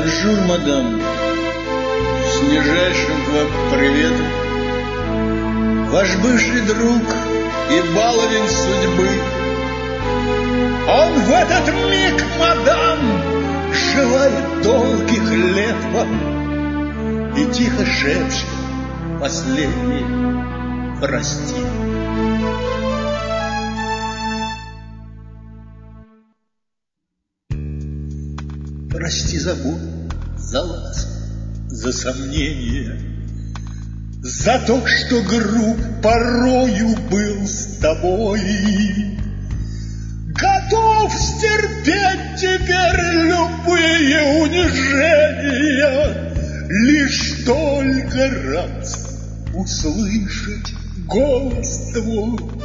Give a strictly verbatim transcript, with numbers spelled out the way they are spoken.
Бонжур, мадам, с нижайшим к вам приветом. Ваш бывший друг и баловень судьбы. Он в этот миг, мадам, желает долгих лет вам и тихо шепчет последний прости. Прости за боль, за ласку, за сомнения, за то, что груб порою был с тобой. Готов стерпеть теперь любые унижения, лишь только раз услышать голос твой.